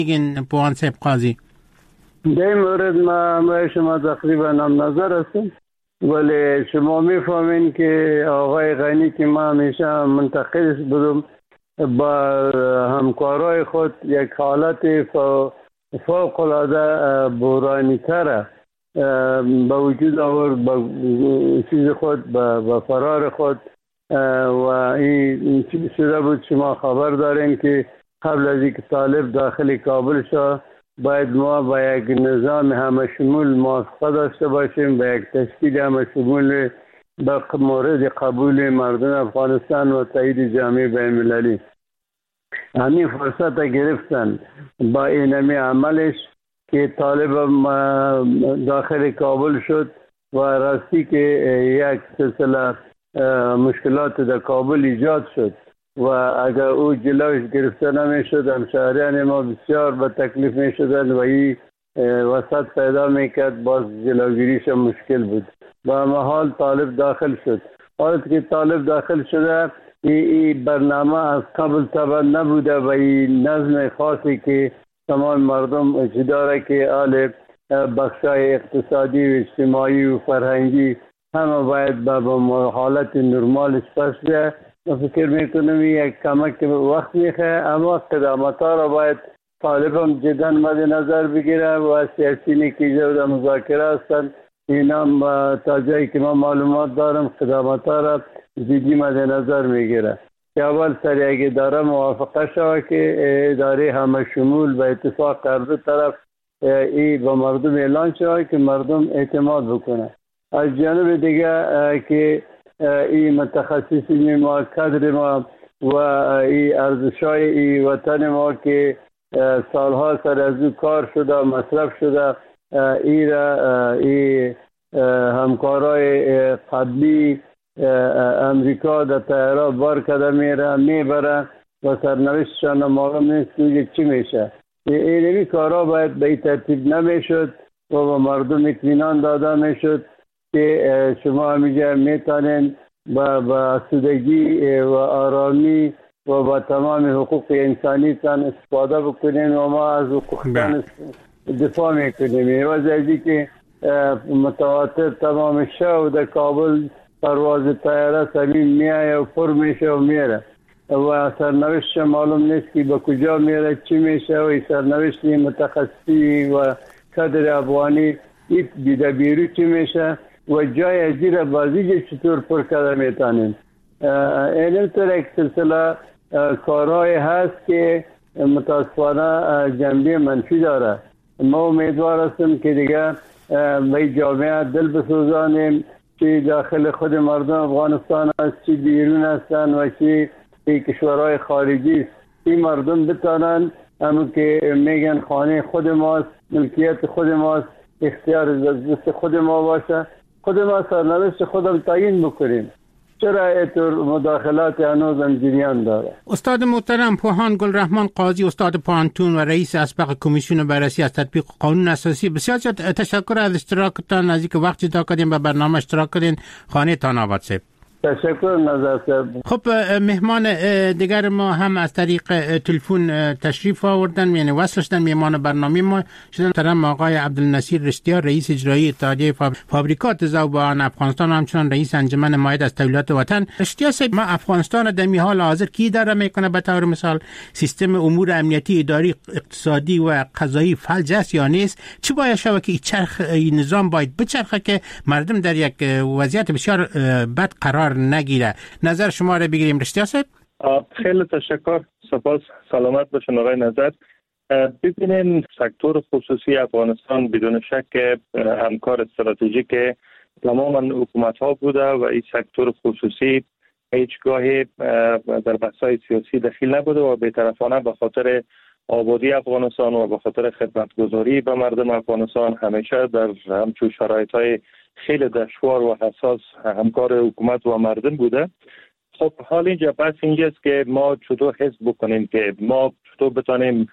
میگین پوان صاحب قاضی؟ در مورد ما شما تقریبا هم نظر هستیم، ولی شما میفهمین که آقای غنی که ما همیشه منتقدش بودم با همکارای خود یک حالت فوق العاده بحرانی تره با وجود آورد، با چیز خود، با فرار خود. و این چیز شده بود، شما خبر دارین که قبل از اینکه طالب داخل کابل شد باید ما با یک نظام همه شمول موافقه داشته باشیم، با یک تشکیل همه شمول به مورد قبول مردم افغانستان و تایید جامعه بین‌المللی. همین فرصت گرفتن با اینمی عملش که طالب داخل کابل شد و راستی که یک سلسله مشکلات در کابل ایجاد شد و اگر او جلوش گرفته نمی شد همشهریان ما بسیار به تکلیف می شدن و این وسط پیدا می کرد، باز جلوگیریش مشکل بود. با محال طالب داخل شد. حالت که طالب داخل شده این برنامه از قبل طبعا نبوده و این نظم خاصی که تمام مردم اجداره که آل بخشای اقتصادی و اجتماعی و فرهنگی همه باید با حالت نرمالش پس ده. من فکر میکنم یک کمک وقت میخواه، اما قدامتا را باید طالب هم جدا مد نظر بگیره و سیاسینی که جدا مذاکره هستند اینا تا جایی که من معلومات دارم قدامتا را جدی مد نظر میگیره که اول سر یک اداره موافقه شود که اداره همه شمول و اتفاق کرده طرف این با مردم اعلان شود که مردم اعتماد بکنه. از جانب دیگه که این متخصصین ما، کادر ما و این ارزشای این وطن ما که سالها سر از او کار شده مصرف شده، این همکارای قبلی امریکا در طیاره بار کده میبره و سرنوشتشان معلوم نیست که چی میشه. این کارها باید به این ترتیب نمیشد و به مردم اطمینان داده میشد که شما همیشه میتونین با آسودگی و آرامی و با تمام حقوق انسانی تان استفاده بکنین و ما از حقوقتان دفاع میکنیم. وضعی که متواتر تمام شو در کابل پرواز طیاره سلیم میایه و پر میشه و میره و سرنوشت معلوم نیست که به کجا میره چی میشه و سرنوشت متخصصی و کادر افغانی این بیدبیری چی میشه و جای ازیر بازی چطور پر کرده میتانیم. اینطور یک سلسله کارهای هست که متاسفانه جنبه منفی داره. ما امیدوار هستیم که دیگه به جامعه دل بسوزانیم که داخل خود مردم افغانستان است، چی بیرون هستن و چی کشورهای خارجی است، این مردم بتانن همون که میگن خانه خود ماست، ملکیت خود ماست، اختیار دست خود ما باشه، خود ما سرنوشت خودم تعیین بکنیم. چرا اینطور مداخلات هنوز هم جریان داره؟ استاد محترم پوهان گلرحمان قاضی، استاد پانتون و رئیس اسبق کمیسیون بررسی از تطبیق قانون اساسی، بسیار تشکر از اشتراکتان، از اینکه وقت جدا کردین به برنامه اشتراک کردین. خانه تان آباد صاحب. تشکر نظر صاحب. خب مهمان دیگر ما هم از طریق تلفن تشریف آوردن، یعنی وصل شدن. مهمان برنامه ما شدن محترم آقای عبدالنصیر رشتیار، رئیس اجرایی اتحادیه فابریکات ذوبان افغانستان و همچنان رئیس انجمن مائد از تولیدات وطن. رشتیار صاحب، ما افغانستان در حال حاضر کی داره میکنه؟ به طور مثال سیستم امور امنیتی، اداری، اقتصادی و قضایی فلج است یا نیست؟ چه باید شود که این نظام باید بچرخه که مردم در یک وضعیت بسیار بد قرار نگیره؟ نظر شما را بگیریم رشتیار صاحب. خیلی تشکر، سپاس، سلامت باشین آقای نظر. ببینین سکتور خصوصی افغانستان بدون شک همکار استراتژیک تماما حکومت ها بوده و این سکتور خصوصی هیچگاهی در بحث‌های سیاسی دخیل نبوده و بی‌طرفانه به خاطر آبادی افغانستان و به خاطر خدمتگزاری به مردم افغانستان همیشه در همچون شرایط‌های خیلی دشوار و حساس همکار حکومت و مردم بوده. خب حال اینجا بس اینجاست که ما چطور حس بکنیم که ما چطور بتانیم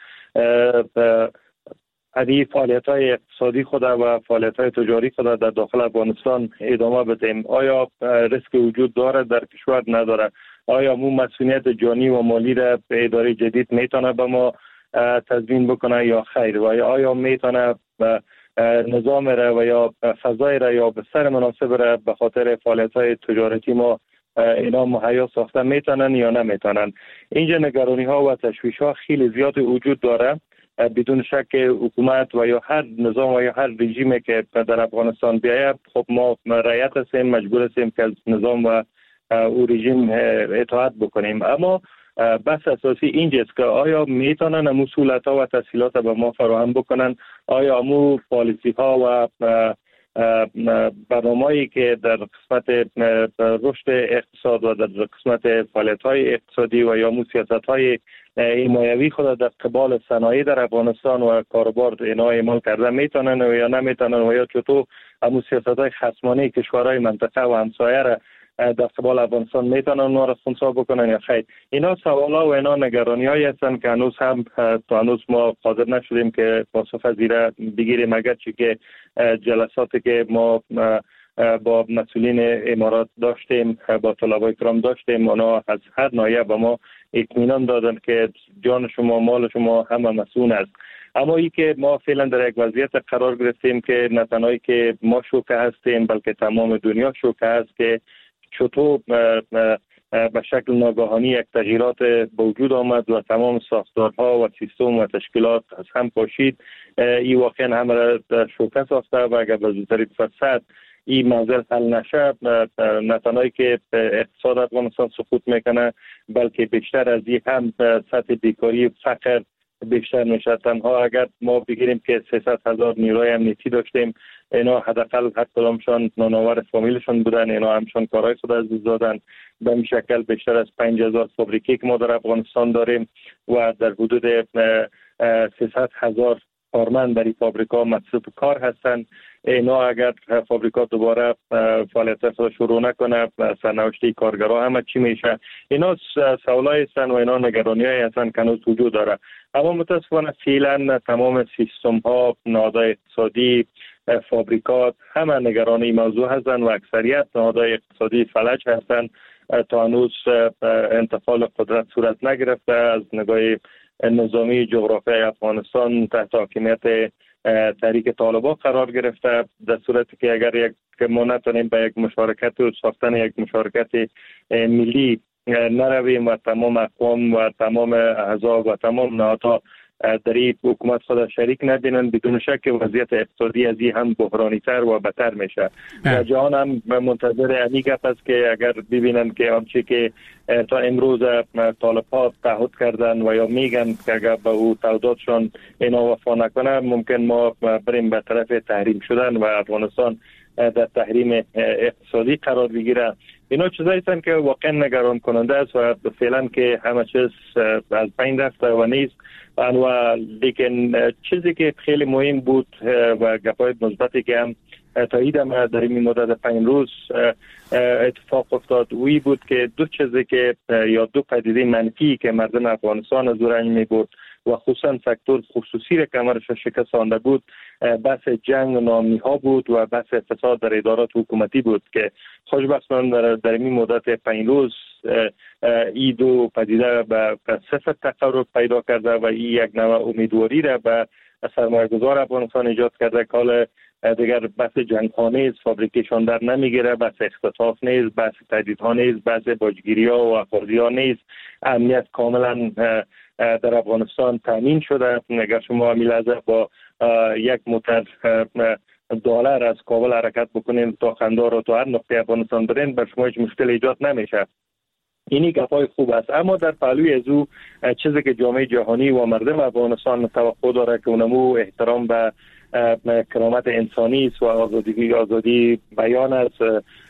ادی فعالیت‌های اقتصادی خود و فعالیت‌های تجاری خود در داخل افغانستان ادامه بدیم. آیا ریسک وجود داره در کشور؟ نداره؟ آیا مو مسئولیت جانی و مالی را به اداره جدید میتونه به ما تضمین بکنه یا خیر، و آیا میتونه نظام را و یا فضای را یا بستر مناسب را به خاطر فعالیت‌های تجارتی ما اینا مهیا ساخته میتونن یا نمیتونن. اینجا نگرانی ها و تشویش ها خیلی زیاد وجود داره. بدون شک حکومت و یا هر نظام و یا هر رژیمی که در افغانستان بیاید، خب ما رعیت هستیم، مجبور هستیم که از نظام و او رژیم اطاعت بکنیم. اما بحث اساسی اینجاست که آیا میتونن امو سهولت‌ها و تسهیلات به ما فراهم بکنن؟ آیا امو پالیسی ها و برنامه‌ای که در قسمت رشد اقتصاد و در قسمت فعالیت‌های اقتصادی و یا سیاست‌های حمایوی خود در قبال صنایع در افغانستان و کاروبار اینا اعمال کرده میتونن و یا نمیتونن، و یا چطور امو سیاست‌های خصمانه کشورهای منطقه و همسایه را در قبال افغانستان میتونن اونها را خنثی بکنن یا خیر. اینا سوالا و اینا نگرانی‌هایی هستند که هنوز هم تا هنوز ما قادر نشدیم که پاسخ از اینا بگیریم، اگرچه که جلساتی که ما با مسئولین امارات داشتیم، با طلبای کرام داشتیم، اونا از هر ناحیه به ما اطمینان دادن که جان شما، مال شما همه مسئول است. اما ای که ما فعلا در یک وضعیت قرار گرفتیم که نه تنهایی که ما شوکه هستیم بلکه تمام دنیا شوکه هست که چطور به شکل ناگهانی یک تغییرات به وجود آمد و تمام ساختارها و سیستم و تشکیلات از هم پاشید. این واقعا همه را شوکه ساخته و اگر به زودترین فرصت این موضوع حل نشه، نه تنهایی که اقتصاد افغانستان سقوط میکنه بلکه بیشتر از این هم سطح بیکاری و فقر بیشتر میشه. تنها اگر ما بگیریم که 300,000 نیروی امنیتی داشتیم، اینا حداقل هر کدامشان نانآور فامیلشون بودن، اینا همشون کارهای خود از دست دادن. به این شکل بیشتر از 5,000 فابریکه که ما در افغانستان داریم و در حدود 300,000 کارمند در این فابریکا مصروف کار هستند. اینا اگر فابریکا دوباره فعالیت خود شروع نکنه، سرنوشت کارگرها همه چی میشه؟ اینا سوالای هستند و اینا نگرانی‌هایی هستند که هنوز وجود داره. اما متاسفانه فعلا تمام سیستم ها، نهادهای اقتصادی، فابریکات همه نگرانی موضوع هستند و اکثریت نهادهای اقتصادی فلج هستند. تا هنوز انتقال قدرت صورت نگرفته. از نگاه نظامی جغرافیای افغانستان تحت حاکمیت تحریک طالبان قرار گرفته، در صورتی که اگر یک ما نتونیم به یک مشارکت و ساختن یک مشارکت ملی نرویم و تمام اقوام و تمام احزاب و تمام نهادها در این حکومت خود شریک نبینن، بدون شک وضعیت اقتصادی از این هم بحرانی تر و بدتر میشه. در جهان هم منتظر این گپ است که اگر ببینن که آنچه که تا امروز طالب‌ها تعهد کردن و یا میگن که اگر به او تعهداتشان اینا وفا نکنه، ممکن ما بریم به طرف تحریم شدن و افغانستان در تحریم اقتصادی قرار بگیره. اینا چیزایی هستند که واقعا نگران کننده است و فعلا که همه چیز از بین رفته و نیست. و لیکن چیزی که خیلی مهم بود و گپای مثبتی که هم تایید هم در این مدت 5 روز اتفاق افتاد وی بود که دو چیزی که یا دو پدیده منفی که مردم افغانستان از رنج می بود و خصوصا سکتور خصوصی را کمرش شکستانده بود، بحث جنگ و ناامنی ها بود و بحث فساد در ادارات حکومتی بود که خوشبختانه در این مدت 5 روز این دو پدیده به صفر تقرب پیدا کرده و این یک نوع امیدواری را به سرمایه‌گذار افغانستان ایجاد کرده که حال دیگر بحث جنگ‌خانه است، فابریکیشان در نمیگیره، بحث اختطاف نیست، بحث تهدیدها نیست، بحث باجگیری‌ها و اخاذی‌ها نیست. امنیت کاملا در افغانستان تامین شده. اگر شما میلحظه با یک موتر دلار از کابل حرکت بکنین تا قندهار و تا هر نقطه افغانستان برین، بر شما هیچ مشکل ایجاد نمیشه. اینی گپای خوب است. اما در پهلوی از او چیزی که جامعه جهانی و مردم افغانستان توقع داره که اونمو احترام به کرامت انسانی است و آزادی بیان است،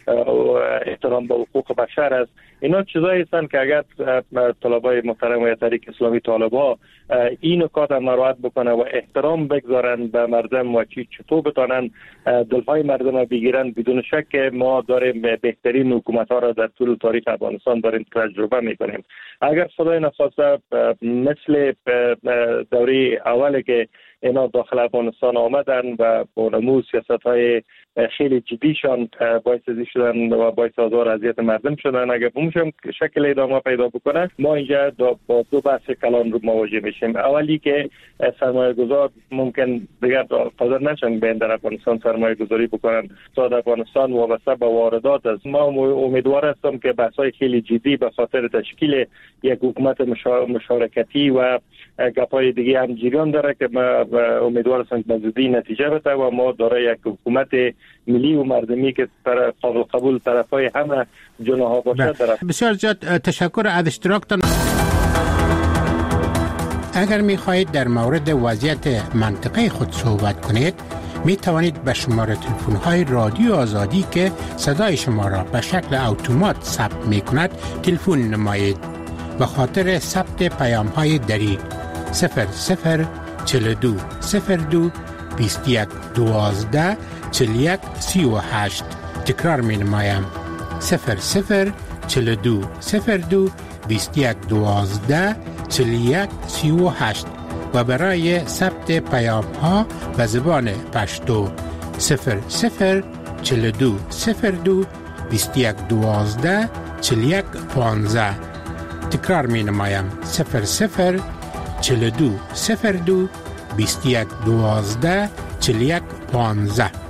احترام به حقوق بشر است. اینا چیزایی هستند که اگر طلبای محترم و تحریک اسلامی طالبا این نکات مراعات بکنه و احترام بگذارن به مردم و چطور بتانن دلهای مردم را بگیرن، بدون شک ما داریم بهترین حکومت ها را در طول تاریخ افغانستان داریم تجربه میکنیم. اگر خدای نخواسته مثل دوره اولی که اینا داخل افغانستان آمدن و با نمو سیاست‌های خیلی جدیشان باعث شدن و باعث آزار اذیت مردم شدن، اگر بمونشم شکل ادامه پیدا بکنه ما اینجا با دو بحث کلان رو مواجه میشیم. اولی که سرمایه گذار ممکن دیگر قادر نشن به در افغانستان سرمایه گذاری بکنن. اقتصاد افغانستان وابسته به واردات است. ما امیدوار هستم که بحث‌های خیلی جدی به خاطر تشکیل یک حکومت مشارکتی و گپ‌های دیگه هم جریان داره که امیدوار هستم به زودی نتیجه بده و ما داره یک حکومت ملی و مردمی که قابل قبول طرفای همه جناح باشه داره. بسیار زیاد تشکر از اشتراکتان. اگر می خواهید در مورد وضعیت منطقه خود صحبت کنید می توانید به شماره تلفن های رادیو آزادی که صدای شما را به شکل اتومات ثبت می کند تلفن نمایید. به خاطر ثبت پیام های دری 0042 02 21 12 41 38 تکرار می نمایم 0042 02 21 12 41 38 و برای ثبت پیام ها به زبان پشتو 0042 02 21 12 41 15 تکرار می نمایم 0042 02 21 12 41 15